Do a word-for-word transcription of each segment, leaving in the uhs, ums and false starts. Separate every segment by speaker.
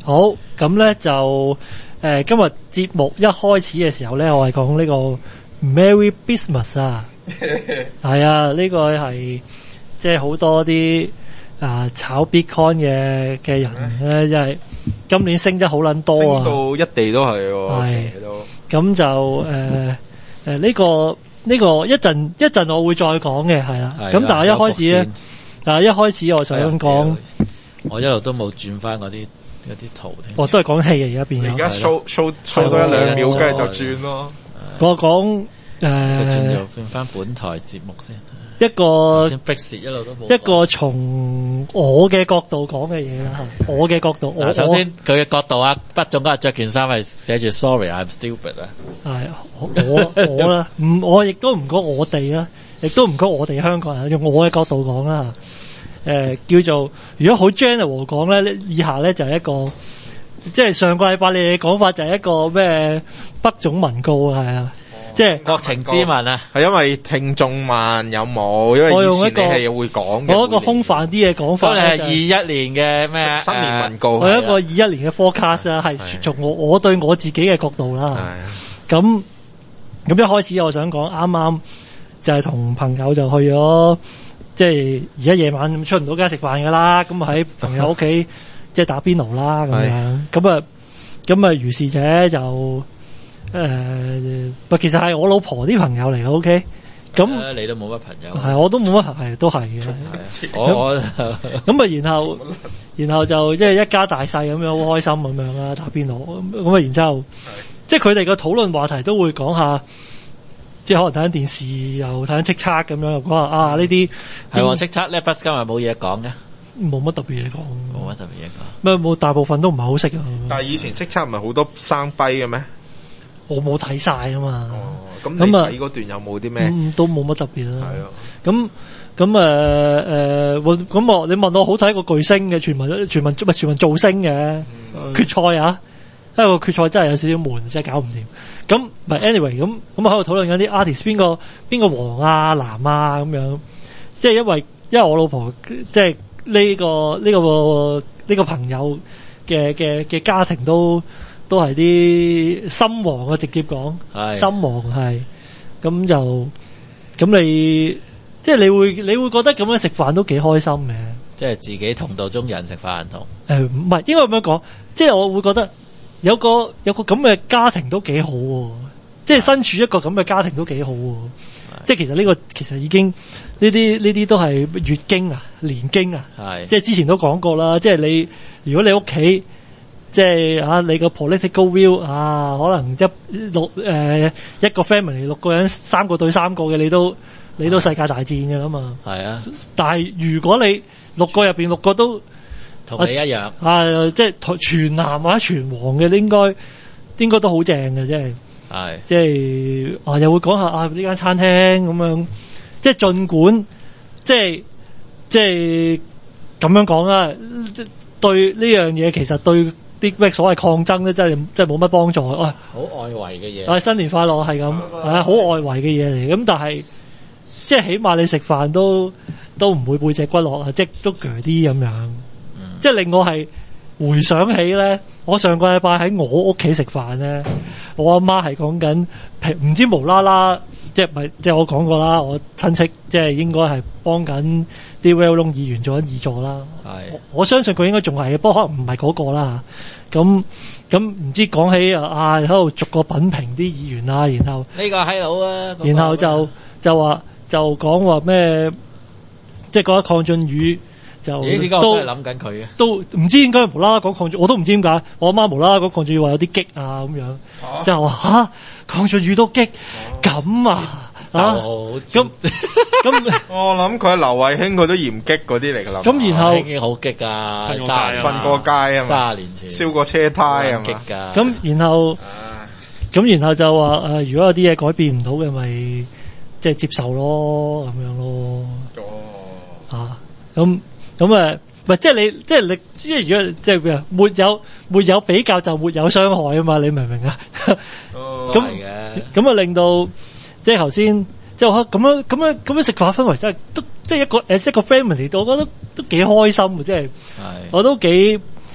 Speaker 1: 好，咁咧就誒、呃、今日節目一開始嘅時候咧，我係講呢個 Merry Christmas 啊，係啊，呢、這個係即係好多啲啊炒 Bitcoin 嘅嘅人咧，因為今年升得好撚多啊，
Speaker 2: 升到一地都係喎，
Speaker 1: 係咁就誒誒呢個呢、這個一陣一陣我會再講嘅，係啦，咁但係一開始咧，但係一開始我想講，
Speaker 3: 我一路都冇轉翻嗰啲。有啲圖添，
Speaker 1: 我都係講戲嘅，而家變咗。
Speaker 2: 而家 show show show 多一兩秒，跟住就轉咯。
Speaker 1: 我講誒，
Speaker 3: 轉就轉翻本台節目先。
Speaker 1: 一個
Speaker 3: 先逼蝕一路都冇。
Speaker 1: 一個從我嘅角度講嘅嘢啦，我嘅角度。我
Speaker 3: 首先佢嘅角度啊，畢總嗰日着件衫係寫住 Sorry I'm stupid 啊。
Speaker 1: 係我我啦，唔我亦都唔講我哋啦，亦都唔講我哋香港人，用我嘅角度講啦。誒、呃，叫做如果好 general 講咧，以下咧就係一個，即係上個禮拜你嘅講法就係一個咩北總文告啊，係啊，哦、即係
Speaker 3: 國情咨文啊，
Speaker 2: 係因為聽眾問有冇，因為以前你係會講嘅，
Speaker 1: 我一個空泛啲嘅講法，
Speaker 3: 你係二一年嘅咩
Speaker 2: 新年文告，
Speaker 1: 我一個二一年嘅 forecast 啊，係從我我對我自己嘅角度啦，咁咁一開始我想講啱啱就係同朋友就去咗。即係而家夜晚出唔到街食飯噶啦，咁啊喺朋友屋企即係打邊爐啦咁樣，咁啊咁啊如是者就誒，呃、其實係我老婆啲朋友嚟嘅 ，OK，咁、
Speaker 3: 呃、你都冇乜朋友，
Speaker 1: 係我都冇乜係都係嘅，
Speaker 3: 我我
Speaker 1: 咁啊然後然後就即係一家大細咁樣好開心咁樣啦，打邊爐咁啊，然之後即係佢哋嘅討論話題都會講下。即係可能睇緊電視又睇緊叱咤咁樣，又講話啊呢啲
Speaker 3: 係喎叱咤呢筆今日冇嘢講嘅，
Speaker 1: 冇乜特別嘢講，
Speaker 3: 冇乜特別嘢講。
Speaker 1: 咩冇大部分都唔係好識啊。
Speaker 2: 但係以前叱咤唔係好多生跛嘅咩？
Speaker 1: 我冇睇晒啊嘛。
Speaker 2: 哦，咁你睇嗰段有冇啲咩？
Speaker 1: 都冇乜特別啦。
Speaker 2: 係咯。
Speaker 1: 咁咁誒誒，咁我你問我好睇個巨星嘅全民全民唔係全民造星嘅、嗯、決賽啊？因為個決賽真係有少少悶，真係搞唔掂。咁唔係 anyway 咁咁喺度討論緊啲 artist 邊個邊個黃啊藍啊咁樣，即係因為因為我老婆即係呢個呢個呢個朋友嘅嘅嘅家庭都都係啲深黃啊，直接講深黃係咁就咁你即係你會你會覺得咁樣食飯都幾開心嘅，
Speaker 3: 即係自己同道中人食飯同
Speaker 1: 誒唔係應該咁樣講，即係我會覺得。有個有個咁嘅家庭都幾好喎，即係身處一個咁嘅家庭都幾好喎，即係其實呢個其實已經呢啲呢啲都係月經啊年經啊，即係之前都講過啦，即係你如果你屋企即係啊你個 political view 啊，可能一六誒、呃、一個 family 六個人三個對三個嘅，你都你都世界大戰㗎啦嘛，係啊，但係如果你六個入邊六個都
Speaker 3: 同你一樣，啊，
Speaker 1: 啊即係全藍或者全黃嘅，應該應該都好正嘅，即係，係即係啊，又會講下啊呢間餐廳咁樣，即係盡管即係即係咁樣講啦，對呢樣嘢其實對啲咩所謂抗爭咧，真係真係冇乜幫助。啊，
Speaker 3: 好外圍嘅嘢，
Speaker 1: 啊新年快樂係咁，係啊好外圍嘅嘢嚟，咁但係即係起碼你食飯都都唔會背脊骨落啊，即係都鋸啲咁樣。即係令我係回想起咧，我上個禮拜喺我屋企食飯咧，我阿媽係講緊唔知無啦啦，即係唔係即係我講過啦，我親戚即係應該係幫緊啲 well-known 議員做緊議助啦。係，我，我相信佢應該仲係，不過可能唔係嗰個啦。咁咁唔知講起啊喺度逐個品評啲議員啊，然後
Speaker 3: 呢個閪佬啊，
Speaker 1: 然後就就話就講話咩，即係覺得鄺俊宇。就
Speaker 3: 咦？點解我都係諗緊佢嘅？都
Speaker 1: 唔知點解無啦啦講鄺俊，我都唔知點解。我阿媽無啦啦講鄺俊宇話有啲激啊咁樣，即係話嚇鄺俊宇都激咁啊啊！咁咁，
Speaker 2: 我諗佢劉慧卿佢都嫌激嗰啲嚟㗎啦。
Speaker 1: 咁然後
Speaker 3: 已經好激啊！
Speaker 2: 瞓過街啊嘛，
Speaker 3: 三十年前
Speaker 2: 燒過車胎啊嘛。
Speaker 3: 激㗎。
Speaker 1: 咁然後咁然後就話誒，如果有啲嘢改變唔到嘅，咪即係接受咯，咁樣咯。哦。啊，咁。咁誒，唔係即係你，即係你，即係如果即係咩啊？沒有沒有比較就沒有傷害啊嘛！你明唔明啊？咁咁啊，令到即係頭先即係我咁樣咁樣咁樣食飯氛圍真係都即係一個誒一個 family，我覺得都幾開心嘅，即係我都幾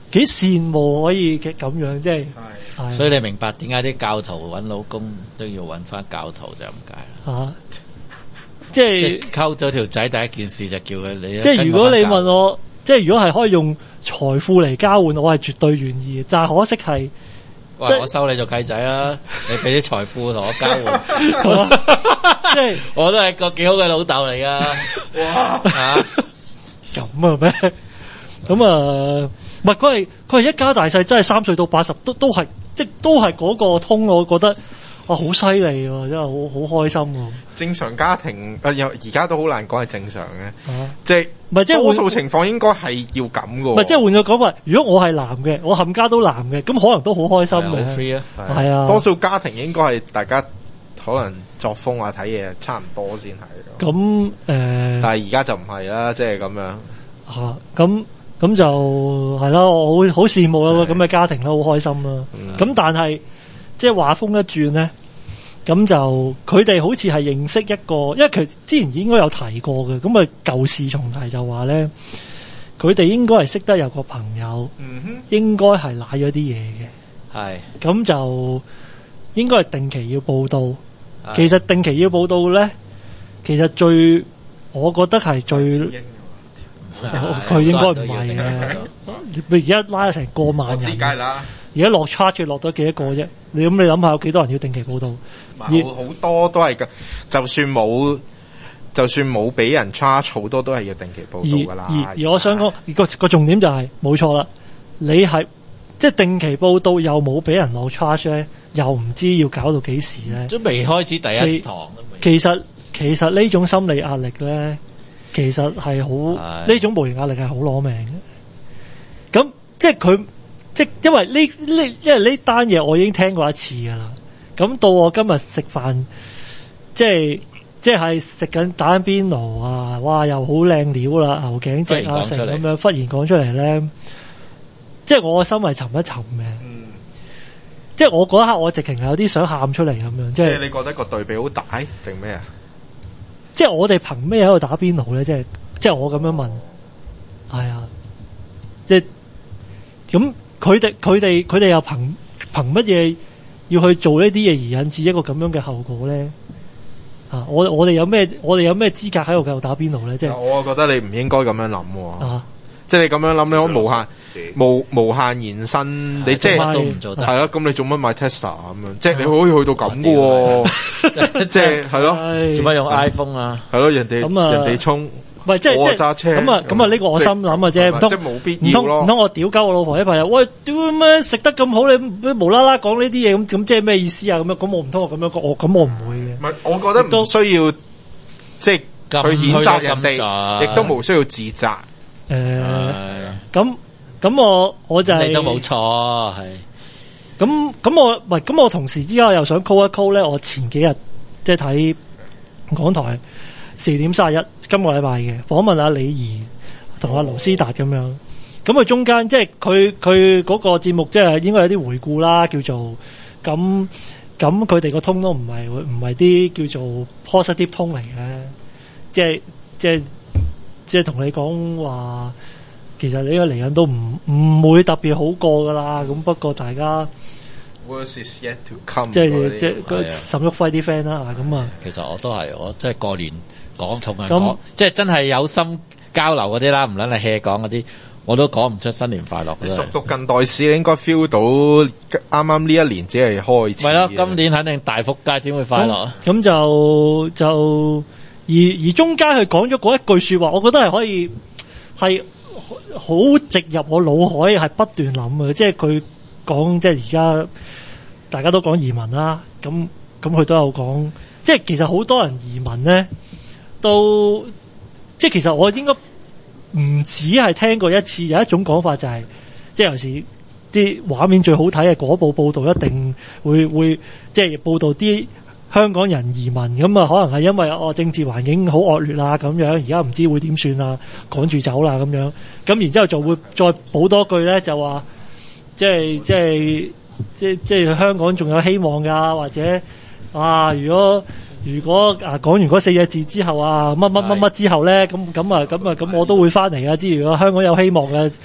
Speaker 1: 幾羨慕可以嘅咁樣，即係，係
Speaker 3: 所以你明白點解啲教徒揾老公都要揾翻教徒就咁解啦。
Speaker 1: 啊，即係
Speaker 3: 即係溝咗條仔第一件事就叫佢你。
Speaker 1: 即係如果你問我，即係如果係可以用財富嚟交換，我係絕對願意嘅。但係可惜係，
Speaker 3: 喂，我收你做契仔啦，你俾啲財富同我交換，
Speaker 1: 即係
Speaker 3: 我都係個幾好嘅老豆嚟噶。哇吓
Speaker 1: 咁啊咩？咁啊，唔係佢係佢係一家大細，真係三歲到八十都都係即係都係嗰個通，我覺得啊好犀利喎，真係好好開心喎。
Speaker 2: 正常家庭啊，有而家都好難講係正常嘅，
Speaker 1: 啊、
Speaker 2: 即係
Speaker 1: 唔係即係
Speaker 2: 多數情況應該係要咁嘅。
Speaker 1: 唔係即係換咗講法，如果我係男嘅，我冚家都男嘅，咁可能都好開心嘅。
Speaker 3: 好 free 啊，
Speaker 1: 係啊，
Speaker 2: 多數家庭應該係大家可能作風啊睇嘢差唔多先係。
Speaker 1: 咁誒，呃、
Speaker 2: 但係而家就唔係啦，即係咁樣
Speaker 1: 嚇咁。咁就係啦，我好好羨慕啦，咁嘅家庭啦，好開心啦。咁、嗯、但係即係話風一轉咧，咁就佢哋好似係認識一個，因為佢之前應該有提過嘅，咁啊舊事重提就話咧，佢哋應該係識得有個朋友，嗯、哼應該係瀨咗啲嘢嘅。係咁就應該係定期要報到。其實定期要報到咧，其實最我覺得係最。佢應該唔係嘅，你而家拉咗成過萬人，而家落 charge 落咗幾多個啫？你咁你諗下有幾多人要定期報到？
Speaker 2: 冇好多都係嘅，就算冇，就算冇俾人 charge， 好多都係要定期報到噶啦。
Speaker 1: 而而，而我想講個個重點就係冇錯啦，你係即係定期報到又冇俾人落 charge 咧，又唔知要搞到幾時咧？
Speaker 3: 都未開始第一堂。
Speaker 1: 其實其實呢種心理壓力咧。其實係好呢種無形壓力係好攞命嘅，咁即係佢即係因為呢呢因為呢單嘢我已經聽過一次噶啦，咁到我今日食飯，即係即係食緊打緊邊爐啊，哇又好靚料啦，牛頸脊啊成咁樣忽然講出嚟咧，即係我個心係沉一沉嘅，嗯、即係我嗰一刻我直情係有啲想喊出嚟咁樣，即係
Speaker 2: 你覺得個對比好大定咩啊？
Speaker 1: 即係我哋憑咩喺度打邊爐咧？即係即係我咁樣問，係啊，即係咁佢哋佢哋佢哋又憑憑乜嘢要去做呢啲嘢而引致一個咁樣嘅後果咧？啊，我我哋有咩我哋有咩資格喺度繼續打邊爐咧？即係
Speaker 2: 我覺得你唔應該咁樣諗喎。
Speaker 1: 啊，
Speaker 2: 即係你咁樣諗，你可無限無無限延伸，你即係
Speaker 3: 都唔做得。
Speaker 2: 係咯，咁你做乜買 Tesla 咁樣？即係你可以去到咁嘅喎。即係係咯，
Speaker 3: 做乜用 iPhone 啊？
Speaker 2: 係咯，人哋人哋充，
Speaker 1: 唔係即係即係
Speaker 2: 揸車
Speaker 1: 咁啊咁啊！呢個我心諗嘅啫，唔通
Speaker 2: 即係冇必要咯？
Speaker 1: 唔通我屌鳩我老婆一朋友？喂，屌咩食得咁好，你無啦啦講呢啲嘢咁咁，即係咩意思啊？咁樣咁我唔通我咁樣講，我咁我唔會嘅。
Speaker 2: 唔係，我覺得唔需要即係去譴責人哋，亦都冇需要自責。
Speaker 1: 誒，咁咁我我就係
Speaker 3: 你都冇錯係。
Speaker 1: 咁咁我唔係咁我同時之間又想 call 一 call 咧，我前幾日即係睇港台四點三十一今個禮拜嘅訪問阿李怡同阿盧斯達咁樣，咁佢中間即係佢佢嗰個節目即係應該有啲回顧啦，叫做咁咁佢哋個通都唔係唔係啲叫做 positive 通嚟嘅，即係即係即係同你講話，其實呢個嚟緊都唔唔會特別好過噶啦，咁不過大家。
Speaker 2: Worse is yet to come，
Speaker 1: 即係即係個沈旭輝啲 friend 啦，咁啊。
Speaker 3: 其實我都係，我即係過年講同人講，即係真係有心交流嗰啲啦，唔撚係 hea 講嗰啲，我都講唔出新年快樂。
Speaker 2: 熟讀近代史，你應該 feel 到啱啱呢一年只係開始。
Speaker 3: 係咯，今年肯定大仆街，點會快樂啊？
Speaker 1: 咁就就而而中間佢講咗嗰一句說話，我覺得係可以係好直入我腦海，係不斷諗嘅，即係佢。講即係而家大家都講移民啦，咁咁佢都有講，即係其實好多人移民咧，都即係其實我應該唔止係聽過一次，有一種講法就係、是，即係有時啲畫面最好睇嘅嗰部報道一定會會即係報道啲香港人移民，咁啊可能係因為哦政治環境好惡劣啦咁樣，而家唔知會點算啊，趕住走啦咁樣，咁然之後就會再補多句咧就話。即係即係即係即係香港仲有希望㗎，或者啊，如果如果啊講完嗰四隻字之後啊，乜乜乜乜之後咧，咁咁啊咁啊咁我都會翻嚟啊！之如果香港有希望嘅，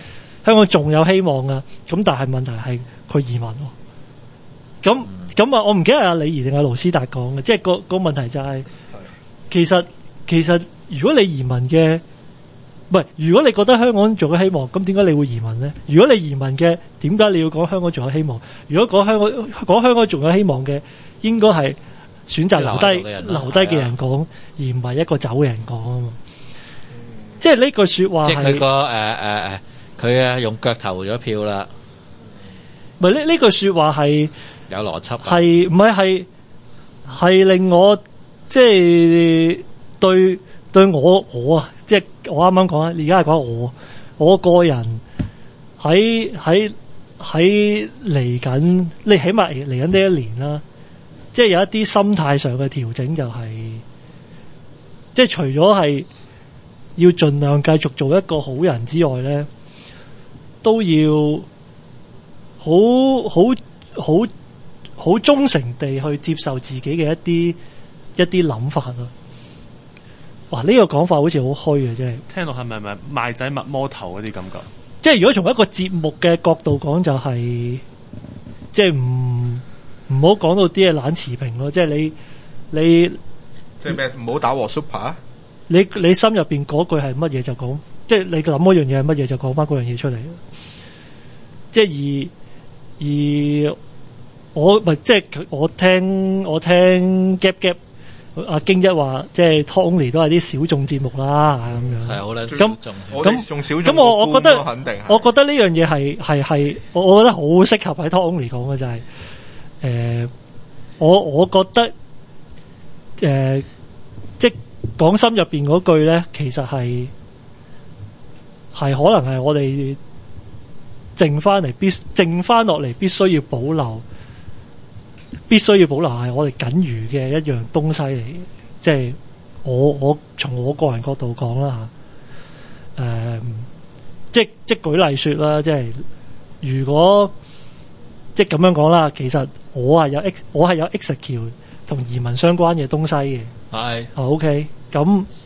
Speaker 1: 香港仲有希望噶。咁但係問題係佢移民喎。咁咁啊，我唔記得係阿李儀定係盧斯達講嘅，即係個個問題就係、是，其實其實如果你移民嘅，唔係如果你覺得香港仲有希望，咁點解你會移民咧？如果你移民嘅，點解你要講香港仲有希望？如果講香港講香港仲有希望嘅，應該係選擇留低留低嘅人講，而唔係一個走嘅人講啊嘛。即係呢句說話，
Speaker 3: 即係佢個誒誒誒，佢啊用腳投咗票啦。
Speaker 1: 唔係呢呢句說話係
Speaker 3: 有邏輯，
Speaker 1: 係唔係係係令我即係對對我我啊，即係我啱啱講啊，而家係講我我個人喺喺喺嚟緊，你起碼嚟緊呢一年啦，即係有一啲心態上嘅調整，就係即係除咗係要盡量繼續做一個好人之外咧，都要好好好好忠誠地去接受自己嘅一啲一啲諗法咯。哇！呢、這個講法好似好虛嘅，真係
Speaker 4: 聽落係咪咪賣仔抹魔頭嗰啲感覺？
Speaker 1: 即係如果從一個節目嘅角度講，就係、是、即係唔唔好講到啲嘢懶持平咯。即係你你
Speaker 2: 即係咩？唔好打和 super。
Speaker 1: 你你心入邊嗰句係乜嘢就講，即係你諗嗰樣嘢係乜嘢就講翻嗰樣嘢出嚟。即係而而我咪即係我聽我聽 Gap Gap 阿京一話，即係 Tony 都係啲小眾節目啦咁樣。係好啦，咁咁咁我我覺得
Speaker 2: 肯定
Speaker 1: 我覺得呢樣嘢係係係我我覺得好適合喺 Tony 講嘅就係、是、誒、呃、我我覺得誒、呃、即係講心入邊嗰句咧，其實係係可能係我哋剩翻嚟必剩翻落嚟必須要保留。必須要保留係我哋僅餘嘅一樣東西嚟嘅，即係我我從我個人角度講啦吓，誒、呃，即即舉例說啦，即係如果即咁樣講啦，其實我係有 X 我係有 execute 同移民相關嘅東西嘅，係，啊 OK，咁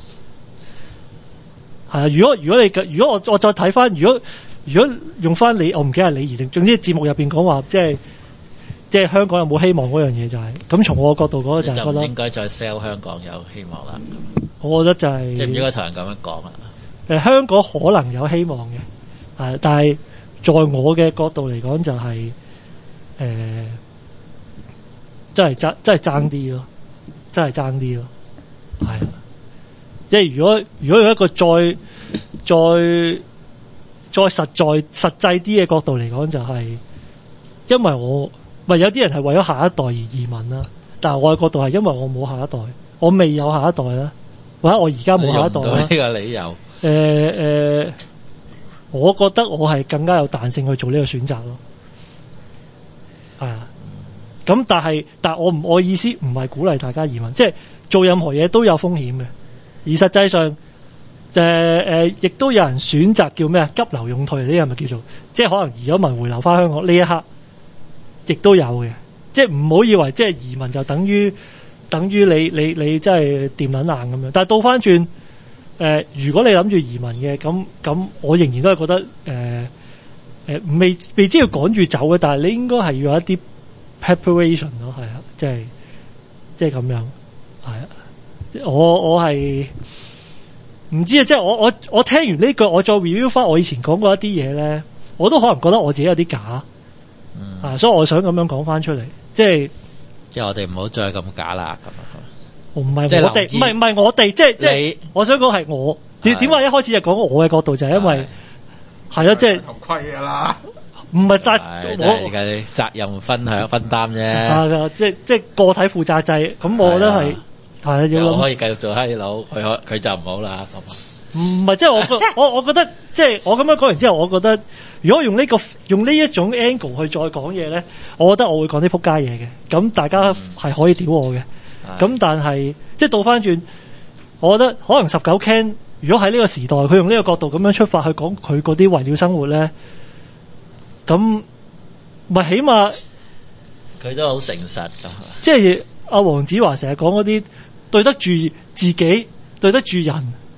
Speaker 1: 係啊，如果如果你如果我我再睇翻，如果如果用翻你，我唔記得係李儀定，總之節目入邊講話，即係。即係香港有冇希望嗰樣嘢就係、是、咁，從我角度講就係覺得就唔應該再 sell 香港有希望啦。我覺得就係、是、即係唔應該同人咁樣講啦。誒，香港可能有希望嘅，係，但係在我嘅角度嚟講就係、是、誒、呃，真係爭真係爭啲咯，真係爭啲咯，係啊。即係如果如果用一個再再再實在實際啲嘅角度嚟講，就係、是、因為我。咪有啲人係為咗下一代而移民啦，但係我嘅角度係因為我冇下一代，我未有下一代啦，或者我而家冇下一代啦。呢個理由，誒、呃、誒、呃，我覺得我係更加有彈性去做呢個選擇咯。係啊，咁但係，但係我唔，我意思唔係鼓勵大家移民，即係做任何嘢都有風險嘅，而實際上，誒、呃、誒，亦、呃、都有人選擇叫咩啊？急流勇退呢啲係咪叫做？即係可能移咗民回流翻香港呢一刻。亦都有嘅，即係唔好以為即係移民就等於等於你你你真係掂撚硬咁樣。但係倒翻轉，誒、呃，如果你諗住移民嘅，咁咁，我仍然都係覺得，誒、呃、誒、呃，未未知要趕住走嘅，但係你應該係要有一啲 preparation 咯，係啊，即係即係咁樣，係啊，我我係唔知啊，即係我我我聽完呢句，我再 review 翻我以前講過一啲嘢咧，我都可能覺得我自己有啲假。嗯、啊，所以我想咁樣講翻出嚟，即係即係我哋唔好再咁假啦，咁啊，唔係我哋，唔係唔係我哋，即係即係，我想講係我點點解一開始就講我嘅角度，就係因為係啊，即係頭盔噶啦，唔係責我而家啲責任分享分擔啫，啊，即係即係個體負責制，咁我覺得係係要我可以繼續做閪佬，佢可佢就唔好啦咁。唔係，即係我我我覺得，即係我咁樣講完之後，我覺得如果用呢、這個用呢一種 angle 去再講嘢咧，我覺得我會講啲仆街嘢嘅。咁大家係可以屌我嘅。咁、嗯、但係即係倒翻轉，我覺得可能十九 Ken 如果喺呢個時代，佢用呢個角度咁樣出發去講佢嗰啲為了生活咧，咁咪起碼佢都好誠實㗎。即係阿黃子華成日講嗰啲對得住自己，對得住人。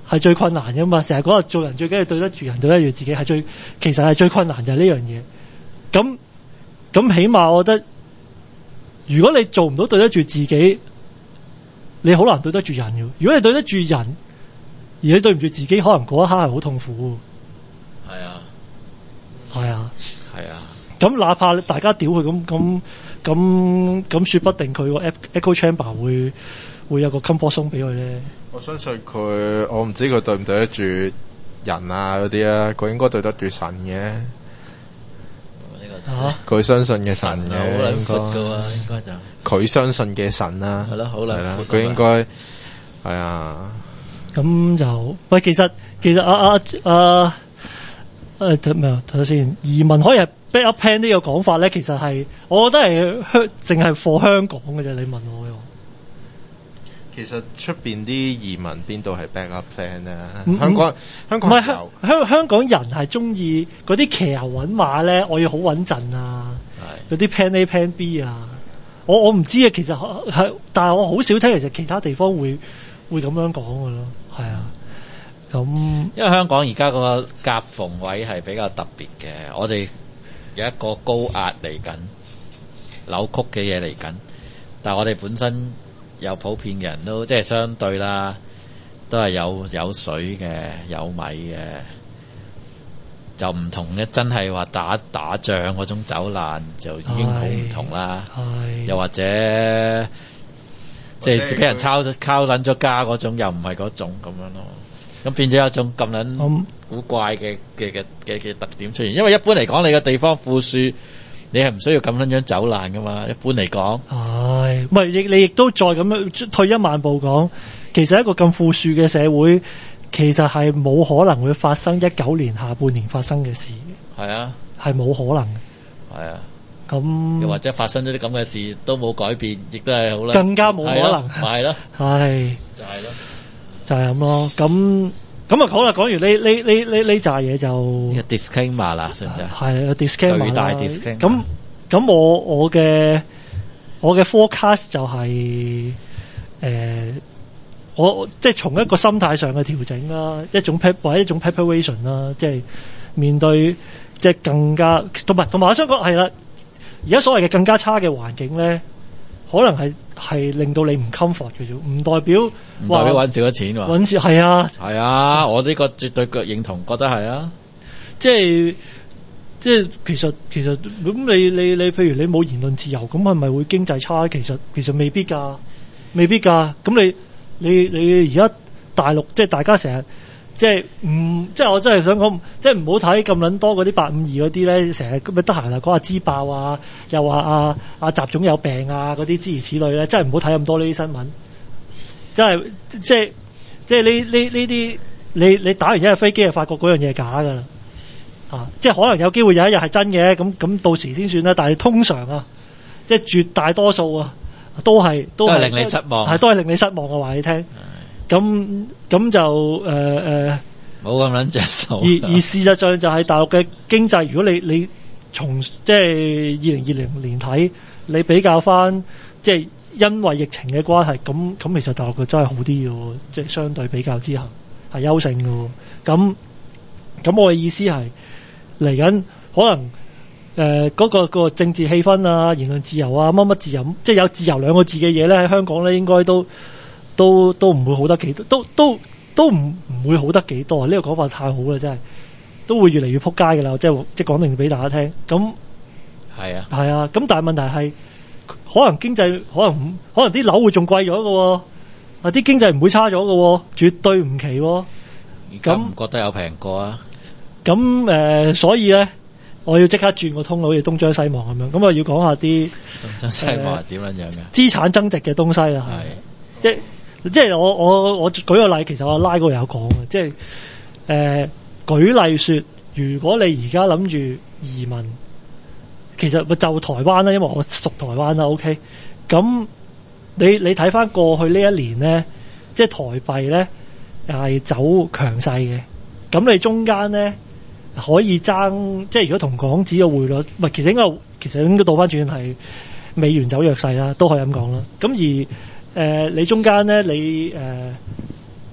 Speaker 1: 係最困難噶嘛。成日講話做人最緊要對得住人，對得住自己係最，其實係最困難就係呢樣嘢。咁咁起碼我覺得，如果你做唔到對得住自己，你好難對得住人嘅。如果你對得住人，而你對唔住自己，可能嗰一刻係好痛苦。
Speaker 3: 係啊，
Speaker 1: 係啊，
Speaker 3: 係啊。
Speaker 1: 咁哪怕大家屌佢咁咁咁咁，說不定佢個 echo chamber 會會有個 comfort zone 俾佢咧。
Speaker 2: 我相信佢，我唔知佢對唔對得住人啊嗰啲啊，佢應該對得住神嘅。
Speaker 1: 吓，
Speaker 2: 佢相信嘅神嘅，
Speaker 3: 好兩闊噶喎，應該就
Speaker 2: 佢相信嘅神啊，
Speaker 3: 係咯，好兩闊。
Speaker 2: 佢應該係啊。
Speaker 1: 咁就喂，其實其實啊啊啊誒睇咩啊？睇下先，移民可以係 backup plan 呢個講法咧，其實係我覺得係香淨係 for 香港嘅啫。你問我嘅話，
Speaker 2: 其實出邊啲移民邊度係 backup plan 咧？
Speaker 1: 嗯、
Speaker 2: 香港香港
Speaker 1: 唔係香香香港人係中意嗰啲騎牛揾馬咧，我要好穩陣啊！嗰啲 plan A plan B 啊，我我唔知啊。其實係，但係我好少聽，其實其他地方會會咁樣講嘅咯。係啊，咁
Speaker 3: 因為香港而家個夾縫位係比較特別嘅，我哋有一個高壓嚟緊，扭曲嘅嘢嚟緊，但係我哋本身有普遍嘅人都即係相對啦，都係有有水嘅，有米嘅，就唔同嘅。真係話打打仗嗰種走難就已經好唔同啦。又或者即係俾人抄抄撚咗家嗰種，又唔係嗰種咁樣咯。咁變咗一種咁撚古怪嘅嘅嘅嘅嘅特點出現。因為一般嚟講，你個地方富庶，你係唔需要咁樣樣走難噶嘛。一般嚟講，
Speaker 1: 係唔係亦你亦都再咁樣退一萬步講，其實一個咁富庶嘅社會，其實係冇可能會發生一九年下半年發生嘅事。
Speaker 3: 係啊，
Speaker 1: 係冇可能。
Speaker 3: 係啊。
Speaker 1: 咁
Speaker 3: 又或者發生咗啲咁嘅事都冇改變，亦都係好啦，
Speaker 1: 更加冇可能。
Speaker 3: 係咯，
Speaker 1: 係
Speaker 3: 就係咯，
Speaker 1: 就係咁咯。咁咁啊，好啦，講完呢呢呢呢呢扎嘢就
Speaker 3: disclaimer 啦，算唔算？
Speaker 1: 係 disclaimer
Speaker 3: 巨大 disclaimer。
Speaker 1: 咁咁我我嘅我嘅 forecast 就係誒，我即係從一個心態上嘅調整啦，一種 prep 或者一種 preparation 啦，即係面對即係更加同埋同埋我想講係啦。而家所謂嘅更加差嘅環境咧，可能係係令到你唔 comfort 嘅啫，唔代表
Speaker 3: 唔代表揾少咗錢喎。
Speaker 1: 揾少係啊，
Speaker 3: 係啊，我呢個絕對腳認同，覺得係啊。
Speaker 1: 即係即係其實其實咁你你你譬如你冇言論自由，咁係咪會經濟差？其實其實未必㗎，未必㗎。咁你你你而家大陸即係大家成日。即係唔，即係我真係想講，即係唔好睇咁撚多嗰啲八五二嗰啲咧，成日咁咪得閒啊講下支爆啊，又話啊啊習總有病啊嗰啲諸如此類咧，真係唔好睇咁多呢啲新聞。真係即係即係呢呢呢啲，你你打完一日飛機就發覺嗰樣嘢係假㗎啦。啊，即係可能有機會有一日係真嘅，咁咁到時先算啦。但係通常啊，即係絕大多數啊，都係都係
Speaker 3: 令你失望，
Speaker 1: 係都係令你失望嘅話你聽。咁咁就誒誒，
Speaker 3: 冇咁撚着數。
Speaker 1: 而而事實上就係大陸嘅經濟，如果你你從即係二零二零年睇，你比較翻即係因為疫情嘅關係，咁咁其實大陸佢真係好啲嘅，即係相對比較之下係優勝嘅。咁咁我嘅意思係嚟緊可能誒嗰、呃嗰個、嗰個政治氣氛啊、言論自由啊、乜乜自由，即係有自由兩個字嘅嘢咧，喺香港咧應該都。都都唔會好得幾多，都都都唔唔會好得幾多啊！呢、這個講法太好啦，真係都會越嚟越撲街㗎啦，即係即係講定俾大家聽。咁
Speaker 3: 係啊，
Speaker 1: 係啊，咁但係問題係，可能經濟可能可能啲樓會仲貴咗㗎，啊啲經濟唔會差咗㗎，絕對唔奇。
Speaker 3: 咁唔覺得有平過啊？
Speaker 1: 咁誒、呃，所以咧，我要即刻轉個通，好似東張西望咁樣。咁我要講下啲
Speaker 3: 東張西望係點樣樣嘅
Speaker 1: 資產增值嘅東西啦，係即係。即係我我我舉個例，其實我拉嗰度有講嘅，即係誒、呃、舉例說，如果你而家諗住移民，其實就台灣啦，因為我屬台灣啦 ，OK，咁你你睇翻過去呢一年咧，即係台幣咧係走強勢嘅，咁你中間咧可以爭，即係如果同港紙嘅匯率，唔係其實應該其實應該倒翻轉係美元走弱勢啦，都可以咁講啦，咁而。誒、呃，你中間咧，你誒、呃，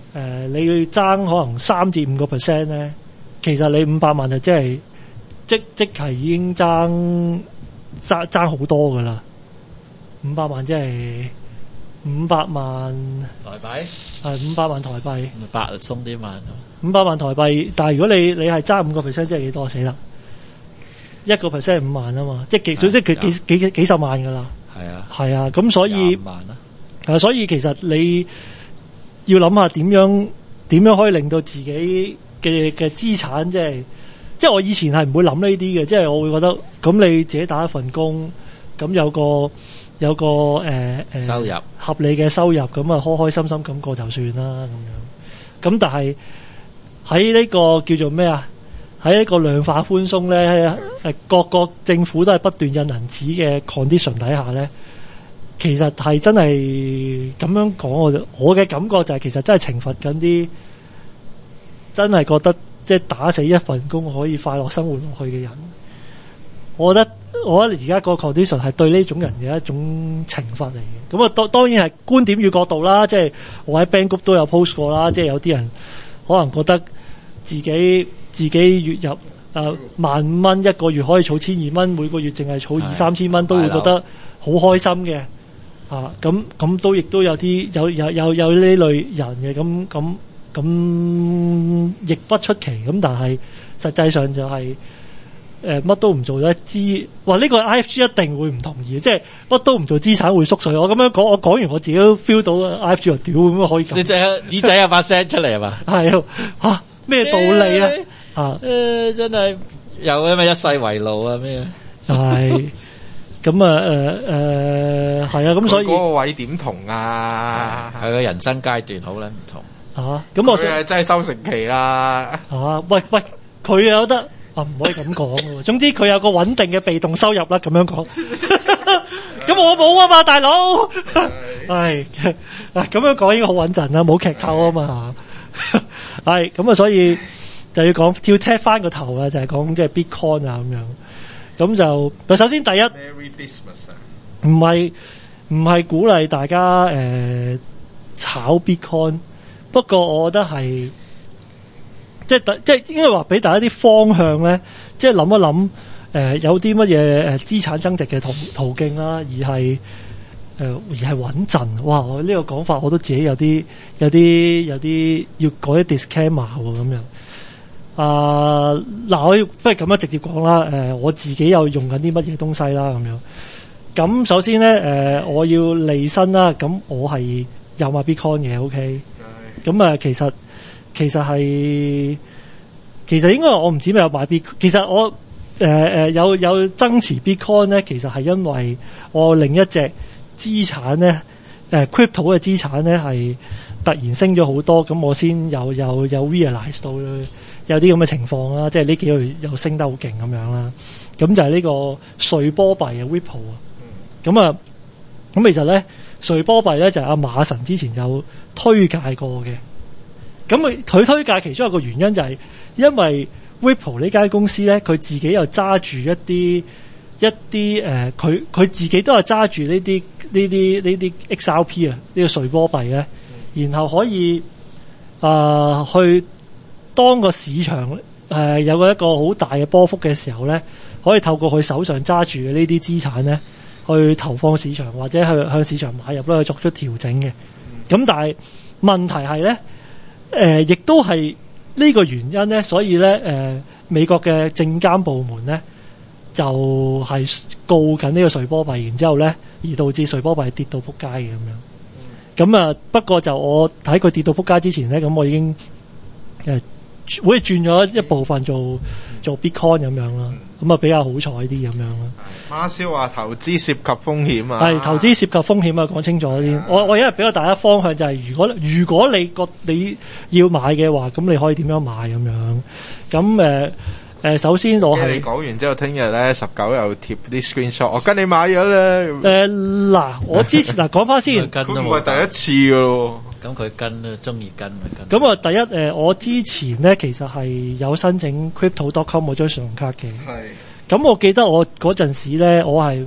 Speaker 1: 呃、你要爭可能三至五個 percent 咧，其實你五百萬就即係即即係已經爭爭爭好多噶啦，五百萬即係五百萬
Speaker 3: 台幣
Speaker 1: 係五百萬台幣，
Speaker 3: 百鬆啲萬，
Speaker 1: 五百萬台幣，但係如果你你係爭五個 percent，即係幾多死啦？一個 percent 五萬啊嘛，即係幾總之幾幾幾幾幾十萬噶啦。
Speaker 3: 係啊，
Speaker 1: 係啊，咁所以
Speaker 3: 廿萬啦。
Speaker 1: 啊，所以其實你要諗下點樣點樣可以令到自己嘅嘅資產，即係即係我以前係唔會諗呢啲嘅，即係我會覺得咁你自己打一份工，咁有個有個誒誒、呃、
Speaker 3: 收入
Speaker 1: 合理嘅收入，咁啊開開心心咁過就算啦咁樣。咁但係喺呢個叫做咩啊？喺一個量化寬鬆咧，誒各個政府都係不斷印銀紙嘅 condition 底下咧，其實係真係咁樣講，我我嘅感覺就係其實真係懲罰緊啲真係覺得即係打死一份工可以快樂生活落去嘅人。我覺得我覺得而家個 condition 係對呢種人嘅一種懲罰嚟嘅。咁啊，當當然係觀點與角度啦，即係我喺 Band Group 都有 post 過啦，即係有啲人可能覺得自己自己月入誒萬五蚊一個月可以儲千二蚊，每個月淨係儲二三千蚊，都會覺得好開心嘅。啊，咁咁都亦都有啲有有有有呢類人嘅，咁咁咁亦不出奇。咁但係實際上就係誒乜都唔做咧，資話呢個 I F G 一定會唔同意，即係乜都唔做資產會縮水。我咁樣講，我講完我自己都 feel 到 I F G 話屌咁可以咁。
Speaker 3: 你隻耳仔有把聲出嚟係嘛？
Speaker 1: 係啊，咩道理啊？啊，
Speaker 3: 誒真係有啊咩一世為奴啊咩？
Speaker 1: 係咁啊誒誒係啊，咁所以
Speaker 2: 嗰個位點同啊？
Speaker 3: 係個人生階段好撚唔同。
Speaker 1: 啊，咁我
Speaker 2: 佢係真係收成期啦。
Speaker 1: 啊，喂喂，佢有得啊，唔可以咁講喎。總之佢有個穩定嘅被動收入啦，咁樣講。咁我冇啊嘛，大佬。係啊，咁樣講應該好穩陣啦，冇劇透啊嘛。係咁啊，所以就要講要踢翻個頭啊，就係講即係 Bitcoin 啊咁樣。咁就首先第一，
Speaker 2: Merry Christmas 啊，
Speaker 1: 唔係唔係鼓勵大家誒、呃、炒 Bitcoin，不過我覺得係即係即係應該話俾大家啲方向咧，即係諗一諗誒、呃、有啲乜嘢誒資產增值嘅途途徑啦，而係誒、呃、而係穩陣。哇！我呢個講法我都自己有啲有啲有啲要改啲 disclaimer 喎咁樣。啊嗱，我不如咁樣直接講啦。誒、呃，我自己有用緊啲乜嘢東西啦咁樣。咁首先咧，誒、呃，我要離身啦。咁我係有買 Bitcoin 嘅 ，OK。咁啊，其實其實係其實應該我唔止咩有買 Bitcoin。其實我誒誒、呃、有有增持 Bitcoin 咧，其實係因為我另一隻資產咧，誒、呃、crypto 嘅資產咧係突然升咗好多，咁我先有有有 realize 到有啲咁嘅情況啦，即係呢幾個月又升得好勁咁樣啦。咁就係呢個瑞波幣嘅 Ripple 啊。咁啊，咁其實咧，瑞波幣咧就係阿馬神之前有推介過嘅。咁佢佢推介其中一個原因就係因為 Ripple 呢間公司咧，佢自己又揸住一啲一啲誒，佢、呃、佢自己都係揸住呢啲呢啲呢啲 X R P 啊，呢個瑞波幣咧，然後可以啊、呃、去。當個市場誒、呃、有個一個好大嘅波幅嘅時候咧，可以透過佢手上揸住嘅呢啲資產咧，去投放市場或者去向市場買入咧，去作出調整嘅。咁但係問題係咧，誒、呃、亦都係呢個原因咧，所以咧誒、呃、美國嘅證監部門咧就係、是、告緊呢個瑞波幣，然之後咧而導致瑞波幣跌到撲街嘅咁樣。咁啊不過就我睇佢跌到撲街之前咧，咁我已經誒。呃會轉咗一部分做做 Bitcoin 咁樣啦，咁啊比較好彩啲咁樣啦。
Speaker 2: 馬少話投資涉及風險啊，
Speaker 1: 係投資涉及風險啊，講清楚啲。我我一日俾個大家方向就係、是，如果如果你覺你要買嘅話，咁你可以點樣買咁樣？咁誒誒，首先我係
Speaker 2: 你講完之後，聽日咧十九又貼啲 screenshot，我跟你買咗啦。誒、
Speaker 1: 呃、嗱，我之前嗱講翻先，
Speaker 2: 佢唔係第一次噶咯。
Speaker 3: 咁佢跟咧，中意跟咪跟。
Speaker 1: 咁啊，第一誒、呃，我之前咧其實係有申請 crypto dot com 嗰張信用卡嘅。係。咁我記得我嗰陣時咧，我係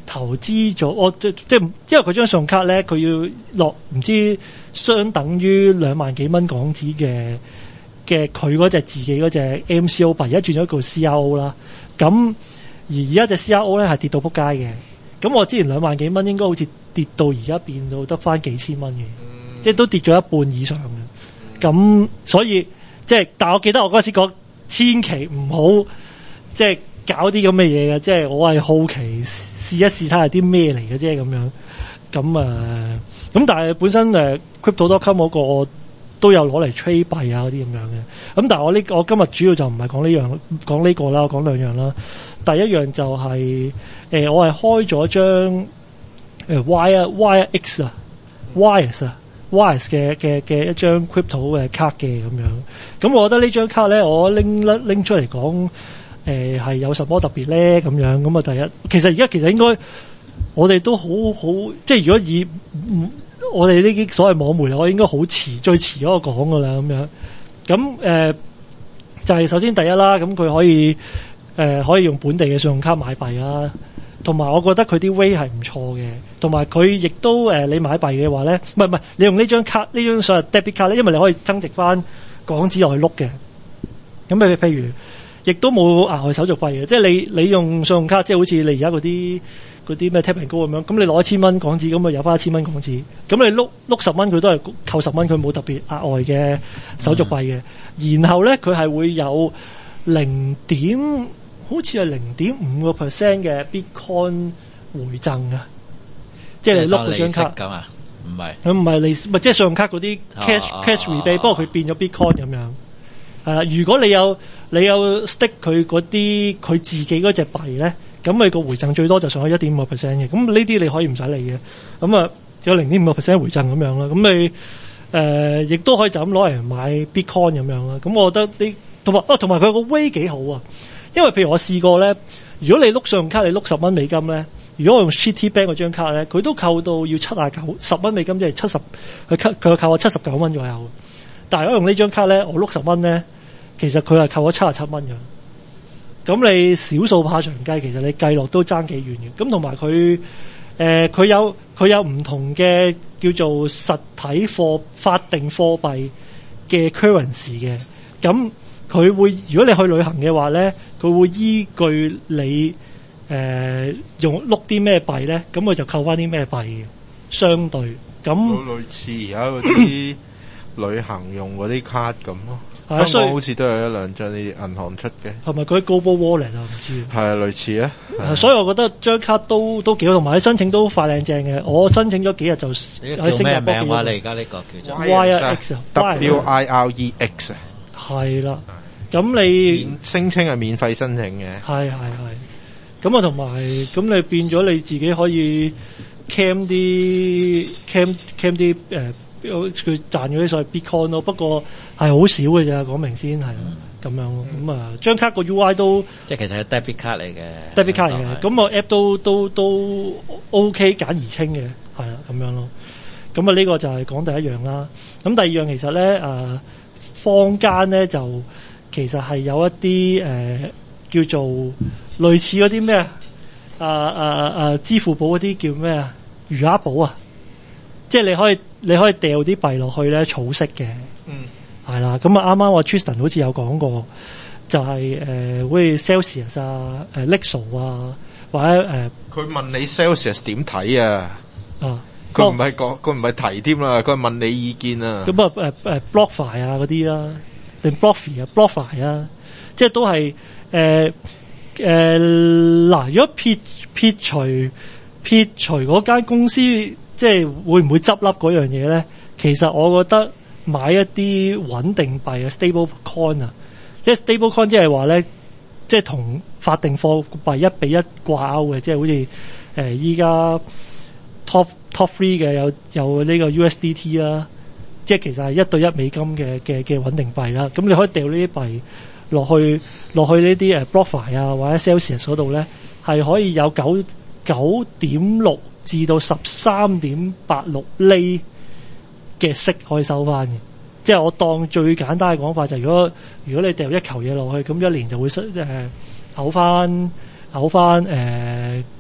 Speaker 1: 投資咗，我即即因為佢張信用卡咧，佢要落唔知相等於兩萬幾蚊港紙嘅嘅佢嗰隻自己嗰隻 M C O 幣，而家轉咗叫 C R O 啦。咁而而家隻 C R O 咧係跌到撲街嘅。咁我之前兩萬幾蚊應該好似跌到而家變到得翻幾千蚊嘅，嗯、即係都跌咗一半以上嘅。咁、嗯、所以即係，但我記得我嗰時講，千祈唔好即係搞啲咁嘅嘢嘅，即係我係好奇試一試睇下啲咩嚟嘅啫咁樣。咁啊，咁但係本身誒 Crypto dot com 嗰個我都有攞嚟 trade 幣啊嗰啲咁樣嘅。咁但係我呢，我今日主要就唔係講呢樣，講呢個啦，我講兩樣啦。第一樣就係、是、誒、呃，我係開咗張誒 Wire Wire X 啊 Wires 啊 Wires 嘅嘅嘅一張 crypto 嘅卡嘅咁樣。咁我覺得呢張卡咧，我拎甩拎出嚟講誒係有什麼特別咧咁樣。咁啊，第一其實而家其實應該我哋都好好，即係如果以我哋呢啲所謂網媒，我應該好遲最遲嗰個講噶啦咁樣。咁誒、呃、就係、是、首先第一啦，咁佢可以。誒、呃、可以用本地嘅信用卡買幣啦，同埋我覺得佢啲 rate 係唔錯嘅，同埋佢亦都誒、呃、你買幣嘅話咧，唔係唔係你用呢張卡呢張所謂 debit 卡咧，因為你可以增值翻港紙落去碌嘅，咁譬譬如亦都冇額外手續費嘅，即係你你用信用卡，即係好似你而家嗰啲嗰啲咩 Tap and Go咁樣，咁你攞一千蚊港紙，咁啊有翻一千蚊港紙，咁你碌碌十蚊佢都係扣十蚊，佢冇特別額外嘅手續費嘅，嗯、然後咧佢係會有零點。好似係零點五個 percent 嘅 Bitcoin 回贈啊！即係你碌嗰張卡
Speaker 3: 咁啊？唔係，
Speaker 1: 佢唔係利，唔係即係信用卡嗰啲 cash、哦、cash rebate，、哦、不過佢變咗 Bitcoin 咁樣。係啦，如果你有你有 stick 佢嗰啲佢自己嗰隻幣咧，咁你個回贈最多就上去一點五個 percent 嘅。咁呢啲你可以唔使理嘅。咁啊，有零點五個 percent 回贈咁樣啦。咁你誒亦都可以就咁攞嚟買 Bitcoin 咁樣啦。咁我覺得呢同埋啊，同埋佢個 way 幾好啊！因為譬如我試過咧，如果你碌信用卡你碌十蚊美金咧，如果我用 Citibank 嗰張卡咧，佢都扣到要七啊九十蚊美金，即係七十，佢扣佢扣我七十九蚊左右。但係如果用呢張卡咧，我碌十蚊咧，其實佢係扣咗七十七蚊嘅。咁你少數怕長計，其實你計落都爭幾遠嘅。咁同埋佢誒佢有佢有唔同嘅叫做實體貨法定貨幣嘅 currency 嘅。咁佢會如果你去旅行嘅話咧，佢會依據你誒、呃、用碌啲咩幣咧，咁佢就扣翻啲咩幣嘅相對咁。
Speaker 2: 類似而家嗰啲旅行用嗰啲卡咁咯，香港好似都有一兩張呢啲銀行出嘅。係咪佢 Global Wallet 啊？唔知。係啊，類似啊。所以我覺得張卡都都幾好，同埋你申請都快靚正嘅。我申請咗幾日就喺新加坡。叫咩名話？你而家呢個叫做 Wire X，W I R E X 啊。係啦。咁你聲稱係免費申請嘅，係係係。咁啊，同埋咁你變咗你自己可以 cam 啲 cam cam 啲誒，佢賺咗啲所謂 Bitcoin 咯。不過係好少嘅咋，講明先係咁樣。咁啊，張卡個 U I 都即係其實係 debit 卡嚟嘅 debit 卡嚟嘅。咁個 app 都都都 OK 簡而清嘅，係啦咁樣咯。咁啊，呢個就係講第一樣啦。咁第二樣其實咧誒，坊間咧就。其實係有一啲誒、呃、叫做類似嗰啲咩啊啊啊支付寶嗰啲叫咩啊餘額寶啊，即係你可以你可以掉啲幣落去咧儲息嘅，嗯，係啦。咁啊啱啱我 Tristan 好似有講過，就係誒好似 Celsius 啊、誒 Nexo 啊，或者誒，佢、呃、問你 Celsius 點睇啊？啊，佢唔係講佢唔係提添啦，佢係問你意見啊。咁啊誒誒 BlockFi 啊嗰啲啦。定 Blockfi 啊 Blockfi 啊，即係都係誒誒嗱，如果撇撇除撇除嗰間公司，即係會唔會執笠嗰樣嘢咧？其實我覺得買一啲穩定幣啊 stable coin 啊，即係 stable coin 即係話咧，即係同法定貨幣一比一掛鈎嘅，即係好似誒依家 top top three 嘅有有呢個 U S D T 啦。即係其實係一對一美金嘅嘅嘅穩定幣啦，咁你可以掉呢啲幣落去落去呢啲誒 BlockFi 啊或者 Celsius 嗰度咧，係可以有九九點六至到十三點八六厘嘅息可以收翻嘅。即係我當最簡單嘅講法就係，如果如果你掉一球嘢落去，咁一年就會收誒嘔翻嘔翻誒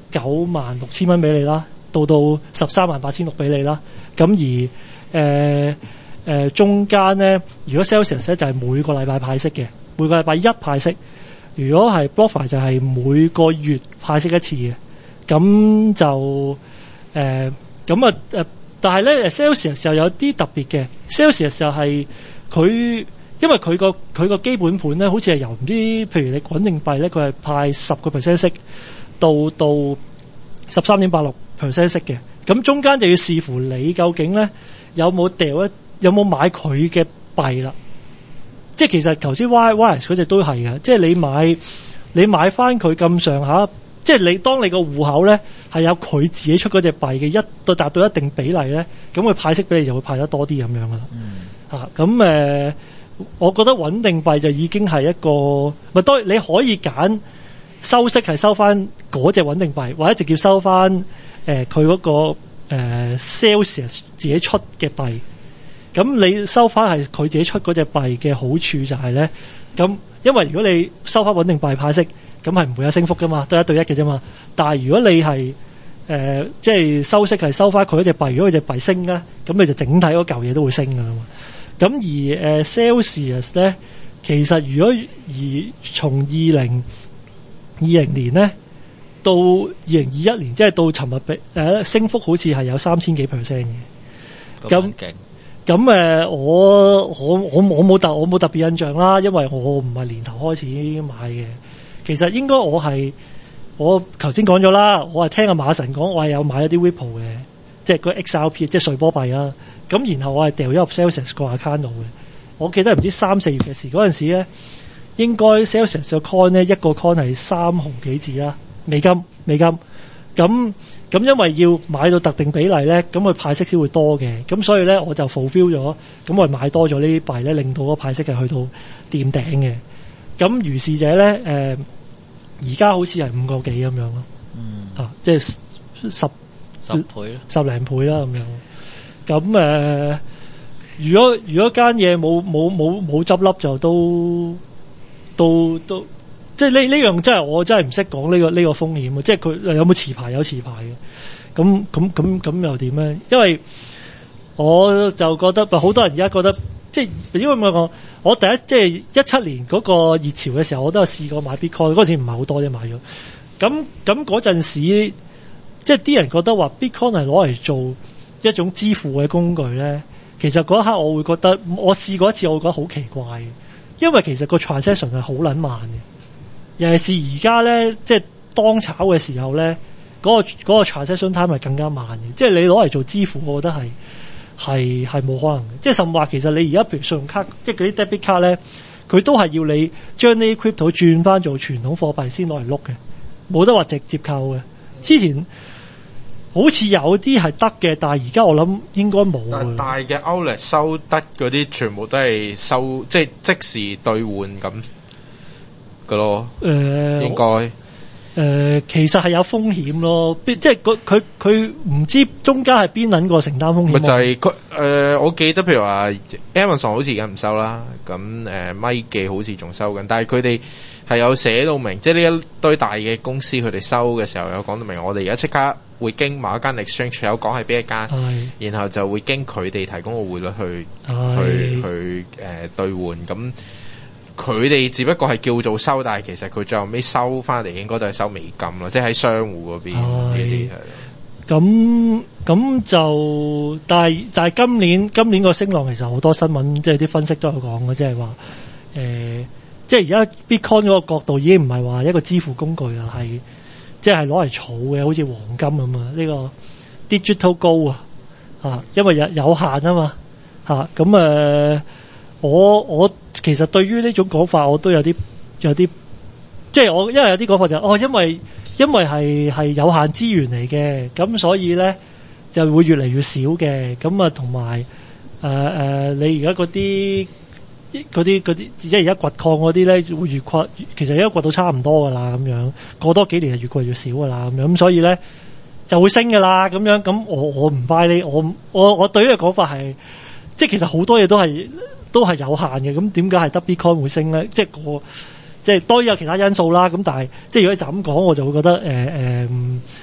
Speaker 1: 九萬六千蚊俾你啦，到到十三萬八千六俾你啦。咁而誒誒、呃呃、中間咧，如果 Celsius 咧就係每個禮拜派息嘅，每個禮拜一派息。如果係 BlockFi 就係每個月派息一次嘅。咁就誒咁啊誒，但係咧 Celsius 就有啲特別嘅 Celsius 就係佢。因為佢個佢個基本盤咧，好似係由唔知，譬如你穩定幣咧，佢係派十個 percent 息，到到十三點八六 percent 息嘅。咁中間就要視乎你究竟咧有冇掉一有冇買佢嘅幣啦。即係其實頭先 Y Y 嗰隻都係嘅，即係你買你買翻佢咁上下，即係你當你個戶口咧係有佢自己出嗰隻幣嘅一到達到一定比例咧，咁佢派息俾你就會派得多啲咁樣噶啦。嗯，嚇咁誒。我覺得穩定幣就已經係一個，咪當然你可以揀收息係收翻嗰隻穩定幣，或者直接收翻誒佢嗰個誒、呃、Celsius 自己出嘅幣。咁你收翻係佢自己出嗰隻幣嘅好處就係咧，咁因為如果你收翻穩定幣派息，咁係唔會有升幅噶嘛，都一對一嘅啫嘛。但係如果你係誒即係收息係收翻佢嗰隻幣，如果佢隻幣升咧，咁你就整體嗰嚿嘢都會升噶啦嘛。咁而誒、呃、Celsius 咧，其實如果而從二零二零年咧到二零二一年，即係到尋日比誒升幅好似係有三千幾 percent 嘅。咁咁誒，我我我我冇特我冇特別印象啦，因為我唔係年頭開始買嘅。其實應該我係我頭先講咗啦，我係聽阿馬神講，我係有買一啲 Ripple 嘅，即係個 X R P， 即係瑞波幣啦。咁然後我係掉咗入 Celsius 個 account 度嘅，我記得唔知三四月嘅事嗰陣時咧，應該 Celsius 個 coin 咧一個 coin 係三毫幾字啦，美金美金。咁咁因為要買到特定比例咧，咁佢派息先會多嘅，咁所以咧我就 fulfill 咗，咁我買多咗呢啲幣咧，令到個派息係去到掂頂嘅。咁如是者咧，誒而家好似係五個幾咁樣咯，嗯，啊，即係十
Speaker 3: 十倍咯，
Speaker 1: 十零倍啦咁樣。咁誒、呃，如果如果間嘢冇冇冇冇執笠就都都都，即係呢呢樣真係我真係唔識講呢個呢、呢個風險啊！即係佢有冇持牌有持牌嘅，咁咁咁咁又點咧？因為我就覺得好多人而家覺得，即係因為咁講，我第一即係一七年嗰個熱潮嘅時候，我都有試過買 Bitcoin，嗰陣時唔係好多啫買咗。咁咁嗰陣時，即係啲人覺得話 Bitcoin 係攞嚟做一種支付嘅工具咧，其實嗰一刻我會覺得，我試過一次，我會覺得好奇怪嘅，因為其實個 transaction 係好撚慢嘅，尤其是而家咧，即係當炒嘅時候咧，嗰、嗰個嗰個 transaction time 係更加慢嘅，即係你攞嚟做支付，我覺得係係係冇可能嘅，即係甚至話其實你而家譬如信用卡，即係嗰啲 debit 卡咧，佢都係要你將呢啲 crypto 轉翻做傳統貨幣先攞嚟碌嘅，冇得話直接扣嘅。之前好似有啲係得嘅，但係而家我諗應該冇。
Speaker 2: 但係大嘅 outlet 收得嗰啲全部都係收，即係即時兌換咁嘅咯。誒、呃，應該誒、
Speaker 1: 呃，其實係有風險咯，即係佢佢佢唔知中間係邊撚個承擔風險。
Speaker 2: 咪就係佢誒，我記得譬如話 Amazon 好似而家唔收啦，咁誒 Mike 好似仲收緊，但係佢哋係有寫到明，即係呢一堆大嘅公司佢哋收嘅時候有講到明，我哋而家即刻會經某一間 exchange 有講係邊一間，然後就會經佢哋提供個匯率去去去誒兌換。咁佢哋只不過係叫做收，但係其實佢最後尾收翻嚟應該都係收美金咯，即係喺商戶嗰邊呢啲係。
Speaker 1: 咁咁就但係但係今年今年個升浪其實好多新聞，即係啲分析都有講嘅，即係話誒，即係而家 Bitcoin 嗰個角度已經唔係話一個支付工具啦，係即係攞嚟儲嘅，好似黃金咁啊！呢、這個 digital gold 啊，啊，因為有有限啊嘛，嚇咁誒，我我其實對於呢種講法我都有啲有啲，即係我因為有啲講法就係、哦，因為因為係係有限資源嚟嘅，咁所以咧就會越嚟越少嘅，咁啊同埋誒誒，你而家嗰啲。嗰啲嗰啲，即係而家掘礦嗰啲咧，會越掘，其實而家掘到差唔多噶啦，咁樣過多幾年係越掘越少噶啦，咁樣咁所以咧就會升噶啦，咁樣咁我我唔 buy 呢，我我我對呢個講法係，即係其實好多嘢都係都係有限嘅，咁點解係得 Bitcoin 會升咧？即係我即係當然有其他因素啦，咁但係即係如果就咁講，我就會覺得誒誒。呃呃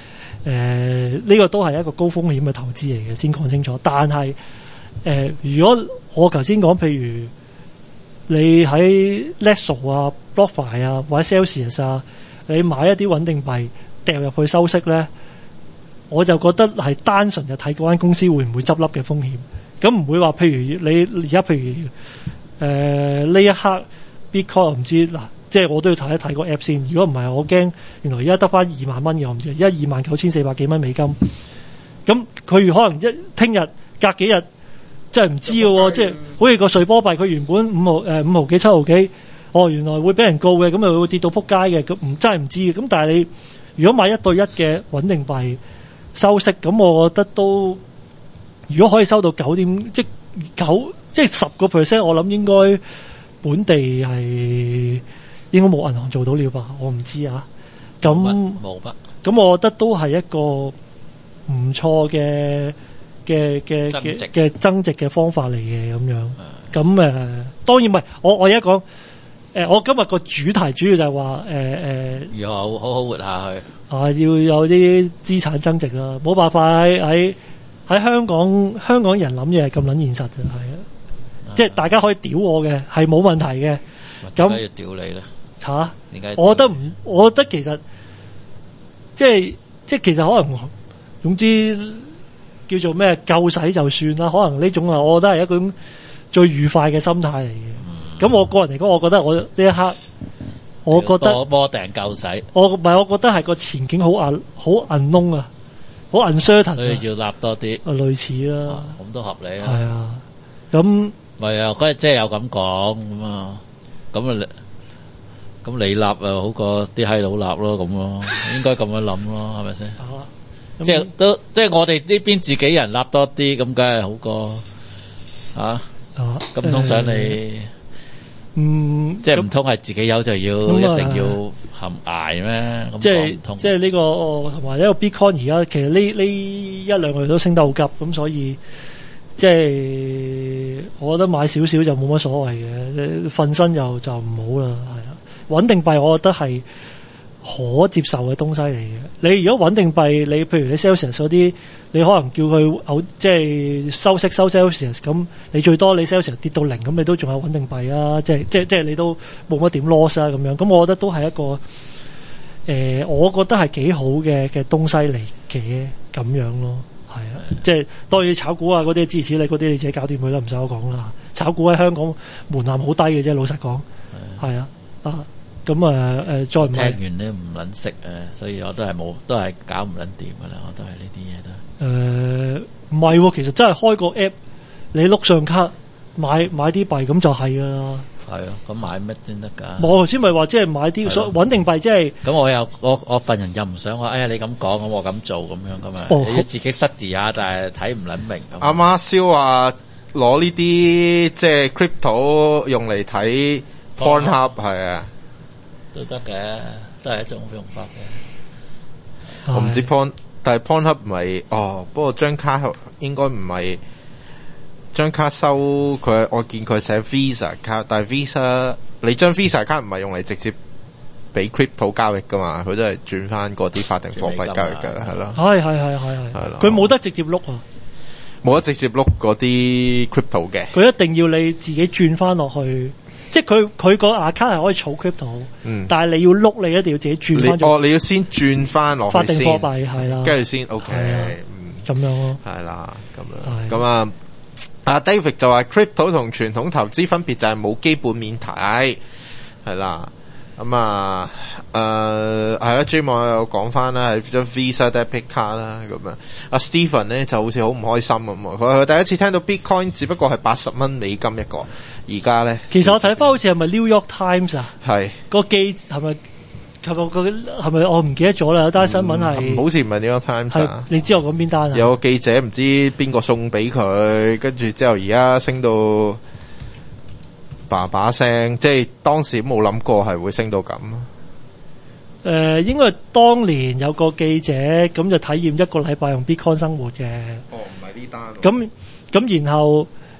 Speaker 1: 呃，呢、這個都係一個高風險嘅投資嚟嘅，先講清楚。但係誒、呃，如果我頭先講，譬如你喺 Lasso 啊、BlockFi 啊或者 Celsius 啊，你買一啲穩定幣掉入去收息咧，我就覺得係單純就睇嗰間公司會唔會執笠嘅風險。咁唔會話，譬如你而家譬如誒呢、呃、一刻 Bitcoin 唔知嗱，即係我都要睇一睇個 app 先。如果唔係，我驚原來而家得翻二萬蚊嘅，我唔知，而家二萬九千四百幾蚊美金。咁佢可能一聽日隔幾日真係唔知嘅喎，即係好似個瑞波幣，佢原本五毫誒五毫幾七毫幾，哦原來會俾人告嘅，咁又會跌到撲街嘅，咁唔真係唔知嘅。咁但係你如果買一對一嘅穩定幣收息，咁我覺得都。如果可以收到九點即九即係十個 percent， 我諗應該本地係應該冇銀行做到了吧？我唔知啊。咁
Speaker 3: 冇乜。咁
Speaker 1: 我覺得都係一個唔錯嘅嘅嘅嘅嘅增值嘅方法嚟嘅咁樣。咁誒、呃、當然唔係我我而家講誒，我今日個主題主要就係話誒誒，
Speaker 3: 如何好好活下去
Speaker 1: 啊，要有啲資產增值啦，冇辦法喺喺。喺香港，香港人諗嘢係咁撚現實嘅，係啊，即係大家可以屌我嘅，係冇問題嘅。咁
Speaker 3: 點解要屌你咧？
Speaker 1: 嚇？點解？我覺得唔，我覺得其實即係即係其實可能總之叫做咩夠使就算啦。可能呢種啊，我覺得係一種最愉快嘅心態嚟嘅。咁、嗯、我個人嚟講，我覺得我呢一刻，我覺得
Speaker 3: 波訂夠使。
Speaker 1: 我唔係，我覺得係個前景好暗，好銀窿啊！好 uncertain，
Speaker 3: 所以要立多啲，
Speaker 1: 啊類似啦，
Speaker 3: 咁、啊、都合理啊。
Speaker 1: 係啊，咁
Speaker 3: 唔係啊，嗰日即係有咁講咁啊，咁啊，咁你立啊好過啲閪佬立咯，咁咯，應該咁樣諗咯，係咪先？即係都即係我哋呢邊自己人立多啲，咁梗係好過啊。咁通常你。嗯，即係唔通係自己有就要、嗯、一定要含捱咩？
Speaker 1: 即係即係呢、這個同埋呢個 Bitcoin 而家其實呢呢一兩個月都升得好急，咁所以即係我覺得買少少就冇乜所謂嘅，瞓身就就唔好啦，係啊。穩定幣我覺得係可接受嘅東西嚟嘅。你如果穩定幣，你譬如你 Celsius 嗰啲，你可能叫佢即係收息收 Celsius， 咁你最多你 Celsius 跌到零，咁你都仲有穩定幣啊！即係即係即係你都冇乜點 loss 啊咁樣。咁我覺得都係一個誒、呃，我覺得係幾好嘅嘅東西嚟嘅咁樣咯，係啊！即係當然炒股啊嗰啲支持你嗰啲，你自己搞掂佢啦，唔使我講啦。炒股喺香港門檻好低嘅啫，老實講，係啊啊！咁啊誒，再唔係
Speaker 3: 聽完咧唔撚識誒，所以我都係冇，都係搞唔撚掂噶啦，我都係呢啲嘢都。誒唔係，其實真係開個 app，你碌上卡買買啲幣咁就係啦。係啊，咁買乜先得㗎？我頭先咪話即係買啲所穩定幣，即係。咁我又我我份人又唔想話，哎呀你咁講，咁我咁做咁樣噶嘛？哦、你要自己 study 下，但係睇唔撚明。
Speaker 2: 阿媽燒話攞呢啲即係 crypto 用嚟睇 Pornhub 係啊。
Speaker 3: 都得嘅，都係一種用法嘅。
Speaker 2: 我唔知 Porn，但係 Pornhub 唔係哦。不過張卡應該唔係張卡收佢，我見佢寫 Visa 卡，但係 Visa 你張 Visa 卡唔係用嚟直接俾 crypto 交易噶嘛？佢都係轉翻嗰啲法定貨幣交易嘅，係咯。係係係係係。係啦。佢冇得直接碌啊！冇得直接碌嗰啲 crypto 嘅。佢一定要你自己轉翻落去。即係佢佢個 account 係可以儲 crypto，嗯，但係你要碌，你一定要自己轉翻。哦，你要先轉翻落去先，法定貨幣係啦，跟住先 OK，咁樣咯，係啦，咁樣，咁啊，阿 David 就話 crypto 同傳統投資分別就係冇基本面睇，係啦。咁啊，誒係啦 J 網有講翻啦，係張 Visa debit 卡啦，咁樣。阿 Stephen 咧就好似好唔開心咁，佢佢第一次聽到 Bitcoin 只不過係八十蚊美金一個，而家咧。其實我睇翻好似係咪 New York Times 啊？係個記係咪係咪個係咪我唔記得咗啦？有單新聞係、嗯、好似唔係 New York Times 啊？你知我講邊單啊？有個記者唔知邊個送俾佢，跟住之後而家升到。把把聲，即係當時冇諗過係會升到咁。誒、呃，應該係當年有個記者咁就體驗一個禮拜用 Bitcoin 生活嘅。哦，唔係呢單。咁咁然後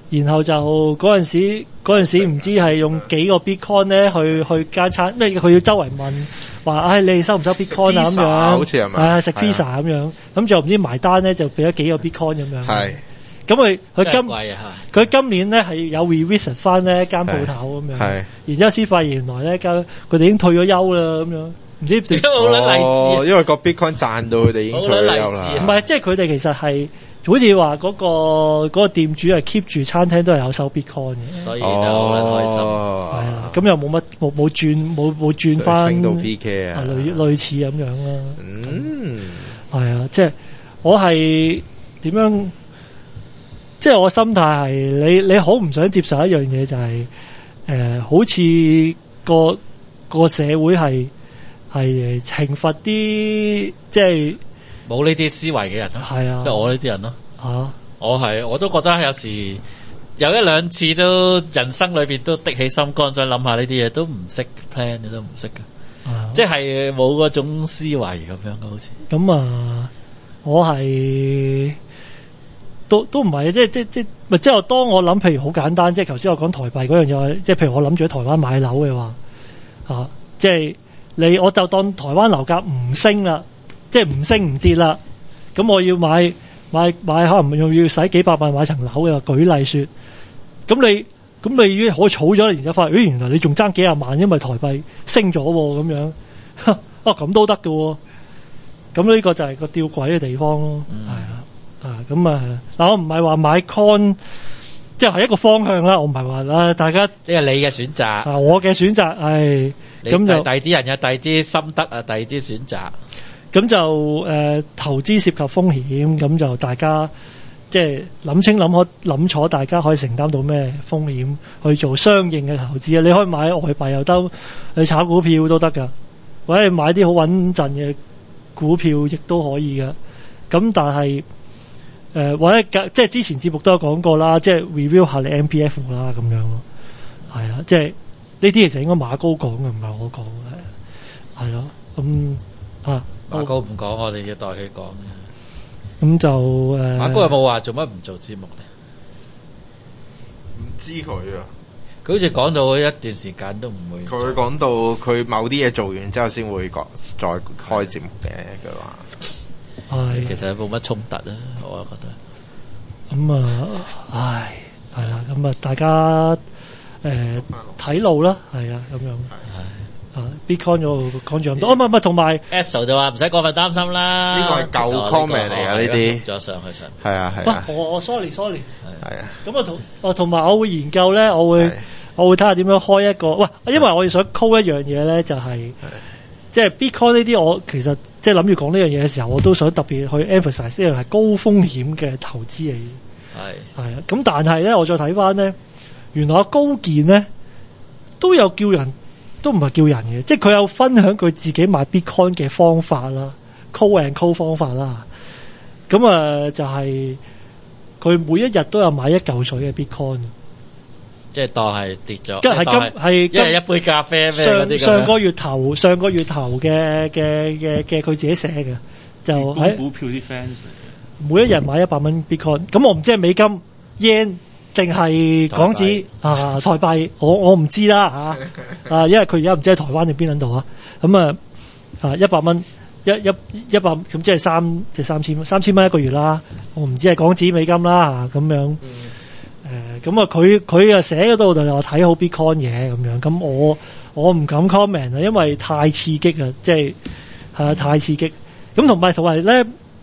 Speaker 1: 然後就嗰陣時嗰陣時唔知係用幾個 Bitcoin 咧去去間餐，咩佢要周圍問話，唉、哎、你收唔收 Bitcoin 啊咁樣，
Speaker 2: 好似係咪？
Speaker 1: 係食 pizza 咁樣，咁就唔知埋單咧就俾咗幾個 Bitcoin 咁樣。
Speaker 2: 係。
Speaker 1: 咁佢佢今佢、
Speaker 3: 啊、
Speaker 1: 今年咧係有 revisit 翻呢間鋪頭咁樣，然之後先發現原來咧佢哋已經退咗休啦咁樣，唔知點
Speaker 3: 好撚勵志啊！
Speaker 2: 因為個 Bitcoin 賺到佢哋已經退咗休啦。
Speaker 1: 唔係，即係佢哋其實係好似話嗰個嗰、嗰個店主係 keep 住餐廳都係有收 Bitcoin 嘅，
Speaker 3: 所以就好撚開心。
Speaker 1: 係啊，咁又冇乜冇冇轉冇冇轉翻
Speaker 2: 升到 P K 啊，
Speaker 1: 類類似咁樣啦。
Speaker 2: 嗯，
Speaker 1: 係啊，即係我係點樣？即係我心態係你你好唔想接受一樣嘢就係、是、誒、呃，好似個個社會係係懲罰啲即係
Speaker 3: 冇呢啲思維嘅人咯，係啊，即係我呢啲人咯吓、啊，我係我都覺得有時有一兩次都人生裏邊都的起心肝，想諗下呢啲嘢都唔識 plan， 你都唔識嘅，即係冇嗰種思維咁樣嘅，好似
Speaker 1: 咁啊，我係。都都唔係，即係即係即係，咪即係當我諗，譬如好簡單，即係頭先我講台幣嗰樣嘢，即係譬如我諗住喺台灣買樓嘅話，啊，即係你我就當台灣樓價唔升啦，即係唔升唔跌啦，咁我要買買買，可能又要使幾百萬買層樓嘅，舉例說，咁你咁你已經可以儲咗，然之後發現，咦，原來你仲爭幾廿萬，因為台幣升咗咁樣，啊咁都得㗎，咁呢個就係個吊詭嘅地方咯，係、嗯、啊。啊，咁啊，嗱，我唔係話買 con， 即係一個方向啦。我唔係話啦，大家呢
Speaker 3: 係你嘅選擇，
Speaker 1: 啊，我嘅選擇係咁就
Speaker 3: 第二啲人有第二啲心得啊，第二啲選擇，
Speaker 1: 咁就誒、呃、投資涉及風險，咁就大家即係諗清諗可諗楚，大家可以承擔到咩風險去做相應嘅投資啊？你可以買外幣又得，你炒股票都得噶，或者買啲好穩陣嘅股票亦都可以噶。咁但係。誒、呃，或者即係之前節目都有講過啦，即係 review 下你 M P F 啦，咁樣咯，係啊，即係呢啲其實應該馬高講嘅，唔係我講嘅，係咯，咁啊，
Speaker 3: 馬高唔講，我哋要代佢講嘅，
Speaker 1: 咁就誒，呃、
Speaker 3: 馬高有冇話做乜唔做節目咧？
Speaker 2: 唔知佢啊，
Speaker 3: 佢好似講到一段時間都唔會，
Speaker 2: 佢講到佢某啲嘢做完之後先會講再開節目嘅，佢話。
Speaker 1: 係，
Speaker 3: 其實冇乜衝突啊，我覺得。
Speaker 1: 咁啊，唉，係啦，咁啊，大家誒睇、呃、路啦，係啊，咁樣。係。啊 ，Bitcoin 咗講住咁多，唔係唔係，同埋
Speaker 3: Esso 就話唔使過分擔心啦。
Speaker 2: 呢個係舊 comment 嚟啊，呢啲。
Speaker 3: 咗上去上。
Speaker 2: 係啊係啊。
Speaker 1: 我我 sorry sorry。
Speaker 2: 係啊。
Speaker 1: 咁啊同啊同埋我會研究咧，我會我會睇下點樣開一個，喂，因為我哋想 call 一樣嘢咧，就係、是。即係 Bitcoin 呢啲，我其實即係諗住講呢樣嘢嘅時候，我都想特別去 emphasize 呢樣係高風險嘅投資嚟。係係啊，咁但係咧，我再睇翻咧，原來高健咧都有叫人，都唔係叫人嘅，即係佢有分享佢自己買 Bitcoin 嘅方法啦 ，call and call 方法啦。咁啊，就係佢每一日都有買一嚿水嘅 Bitcoin。
Speaker 3: 即係當係跌咗，
Speaker 1: 即係今係
Speaker 3: 一日一杯咖啡咩嗰啲咁樣。上個月頭
Speaker 1: 上個月頭嘅嘅嘅嘅佢自己寫嘅，就喺
Speaker 4: 股票啲 fans
Speaker 1: 每一日買一百蚊 Bitcoin。咁我唔知係美金 yen 定係港紙啊台幣，我我唔知啦吓啊，因為佢而家唔知喺台灣定邊撚度啊。咁啊啊一百蚊一一一百咁即係三即係三千蚊三千蚊一個月啦。我唔知係港紙美金啦吓咁樣。嗯誒，咁啊，佢佢啊寫嗰度就話睇好 Bitcoin 嘢咁樣，咁我我唔敢 comment 啊，因為太刺激啊，即係係啊太刺激。咁同埋同埋咧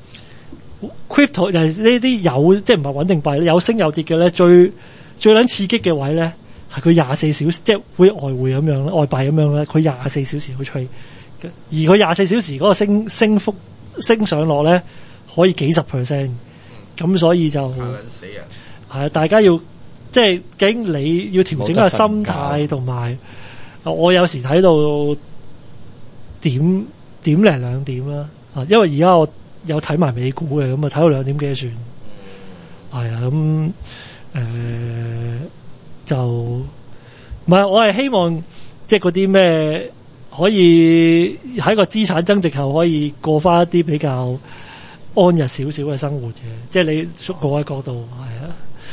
Speaker 1: ，crypto 就係呢啲有即係唔係穩定幣有升有跌嘅咧，最最撚刺激嘅位咧係佢廿四小時，即係會外匯咁樣外幣咁樣咧，佢廿四小時去吹，而佢廿四小時嗰個升升幅升上落咧可以幾十 percent， 咁所以就。係大家要即係究竟你要調整下心態，同埋我有時睇到點點零兩點啦。啊，因為而家我有睇埋美股嘅，咁啊睇到兩點幾算。係啊，咁誒就唔係我係希望即係嗰啲咩可以喺個資產增值後可以過翻一啲比較安逸少少嘅生活嘅，即係你從嗰個角度係啊。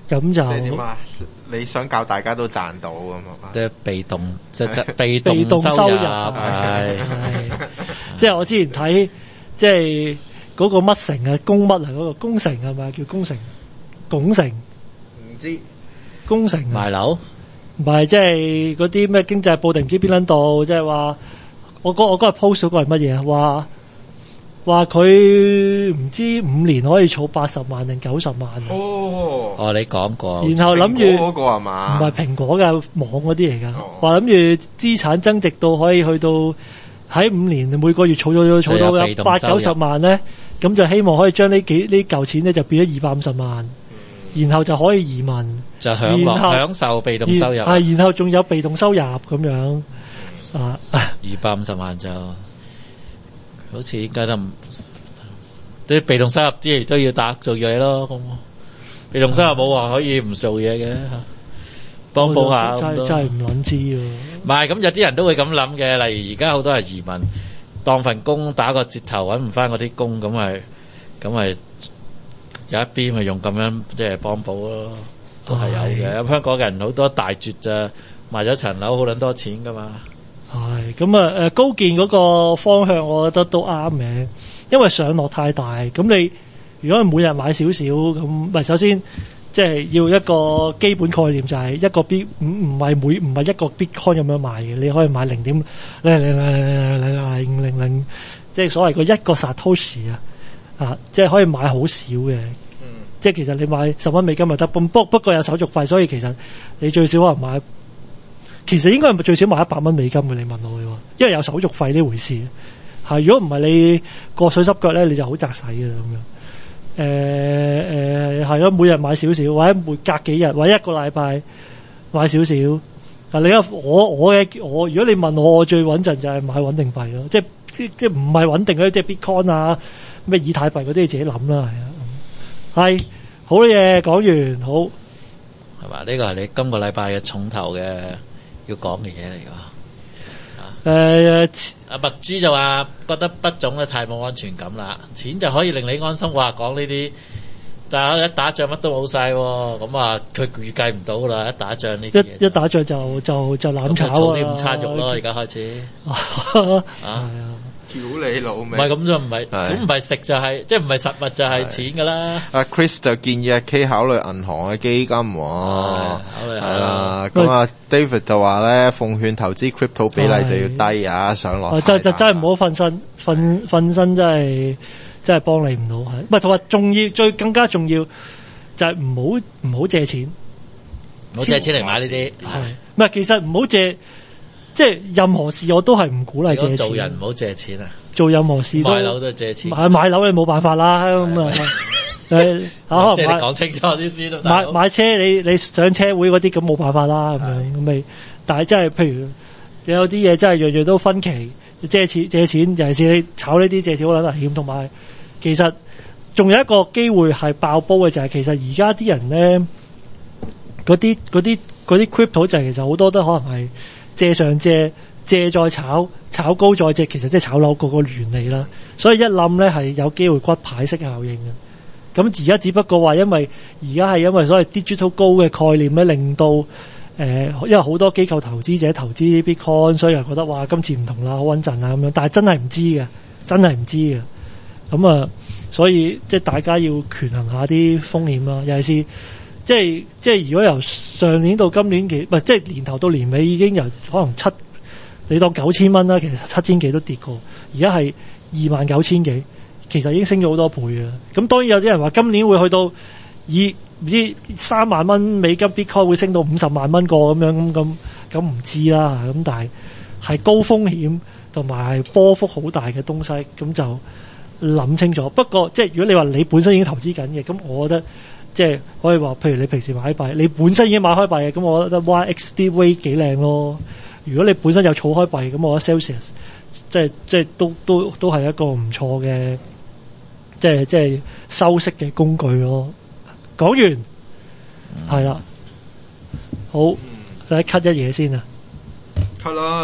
Speaker 1: 咁就
Speaker 2: 即係點啊？你想教大家都賺到咁啊？
Speaker 3: 即係被動，即係被動
Speaker 1: 被動收入
Speaker 3: 係。
Speaker 1: 即係我之前睇，即係嗰個乜城啊，公乜啊，嗰個工程係咪叫工程？拱城
Speaker 2: 唔知
Speaker 1: 工程
Speaker 3: 賣樓。
Speaker 1: 唔係，即係嗰啲咩經濟報定唔知邊撚度，即係話我嗰我嗰日 post 嗰個係乜嘢啊？話話佢唔知五年可以儲八十萬定九十萬。
Speaker 2: 哦，
Speaker 3: 哦，你講過。
Speaker 1: 然後諗住
Speaker 2: 嗰個係嘛？
Speaker 1: 唔係蘋果嘅網嗰啲嚟㗎。話諗住資產增值到可以去到喺五年每個月儲咗儲到有八九十萬咧，咁就希望可以將呢幾呢嚿錢咧就變咗二百五十萬。然後就可以移民，
Speaker 3: 就享樂享受被動收入。
Speaker 1: 係，然後仲有被動收入咁樣啊。
Speaker 3: 二百五十萬就好似應該都唔啲被動收入之餘都要打做嘢咯。咁被動收入冇話可以唔做嘢嘅，幫補下。
Speaker 1: 真係真係唔撚知喎。
Speaker 3: 唔係咁有啲人都會咁諗嘅，例如而家好多人移民，當份工打個折頭揾唔翻嗰啲工，咁咪咁咪。有一邊咪用咁樣即係幫補咯，都係有嘅。咁香港人好多大絕咋，賣咗層樓好撚多錢噶嘛。
Speaker 1: 係咁啊！誒高建嗰個方向，我覺得都啱嘅，因為上落太大。咁你如果係每日買少少咁，唔係首先即係要一個基本概念，就係一個 bit 唔唔係每唔係一個 bitcoin 咁樣買嘅，你可以買零點零零零零零零零零，即係所謂個一個 satoshi 啊。啊，即係可以買好少嘅，嗯，即係其實你買十蚊美金咪得，不不不過有手續費，所以其實你最少可能買，其實應該係最少買一百蚊美金嘅。你問我嘅話，因為有手續費呢回事，係如果唔係你過水濕腳咧，你就好窄使嘅啦咁樣。誒誒係咯，每日買少少，或者每隔幾日或者一個禮拜買少少。嗱，你而我我嘅我，如果你問我，我最穩陣就係買穩定幣咯，即係即即唔係穩定嗰啲，即係 Bitcoin 啊。咩以太幣嗰啲你自己諗啦，係啊，係好嘢講完，好
Speaker 3: 係嘛？呢個係你今個禮拜嘅重頭嘅要講嘅嘢嚟㗎。誒，阿麥豬就話覺得筆種咧太冇安全感啦，錢就可以令你安心。話講呢啲，但係一打仗乜都冇晒，咁啊佢預計唔到啦。一打仗呢啲嘢，
Speaker 1: 一一打仗就就就攬炒啊！
Speaker 3: 儲啲午餐肉咯，而家開始啊，啊。
Speaker 2: 屌你老味！
Speaker 3: 唔係咁就唔係，咁唔係食就係、是，即係唔係實物就係錢噶啦。
Speaker 2: 阿 Chris 就建議阿 K 考慮銀行嘅基金喎，
Speaker 3: 考慮
Speaker 2: 係啦。咁啊 David 就話咧，奉勸投資 crypto 比例就要低啊，上落。
Speaker 1: 就就真係唔好瞓身，瞓瞓身真係真係幫你唔到，係。唔係同埋重要，最更加重要就係唔好唔好借錢，
Speaker 3: 唔好借錢嚟買呢啲。
Speaker 1: 係，唔係其實唔好借。即係任何事我都係唔鼓勵借錢。
Speaker 3: 做人唔好借錢啊！
Speaker 1: 做任何事都
Speaker 3: 買樓都係借錢。
Speaker 1: 買買樓你冇辦法啦，咁啊，誒，
Speaker 3: 即係你講清楚啲先。
Speaker 1: 買買車你你上車會嗰啲咁冇辦法啦，咁樣咁咪。但係真係譬如有啲嘢真係樣樣都分期借錢借錢，尤其是你炒呢啲借錢好撚危險，同埋其實仲有一個機會係爆煲嘅就係、是、其實而家啲人咧嗰啲嗰啲嗰啲 crypto 就係其實好多都可能係。借上借，借再炒，炒高再借，其實即係炒樓個個原理啦。所以一冧咧係有機會骨牌式效應嘅。咁而家只不過話，因為而家係因為所謂 digital gold 嘅概念咧，令到誒、呃，因為好多機構投資者投資 Bitcoin，所以又覺得哇，今次唔同啦，好穩陣啊咁樣。但係真係唔知嘅，真係唔知嘅。咁啊，所以即係大家要權衡下啲風險啦，尤其是。即係即係，如果由上年到今年幾，唔係即係年頭到年尾已經由可能七，你當九千蚊啦，其實七千幾都跌過，而家係二萬九千幾，其實已經升咗好多倍啦。咁當然有啲人話今年會去到以唔知三萬蚊美金 Bitcoin 會升到五十萬蚊個咁樣咁咁咁唔知啦。咁但係係高風險同埋係波幅好大嘅東西，咁就諗清楚。不過即係如果你話你本身已經投資緊嘅，咁我覺得。即係可以話，譬如你平時買幣，你本身已經買開幣嘅，咁我覺得 Y X D V 幾靚咯。如果你本身有儲開幣，咁我覺得 Celsius 即係即係都都都係一個唔錯嘅，即係即係收息嘅工具咯。講完係啦、嗯，好，再 cut 一嘢先啊
Speaker 2: ，cut 啦。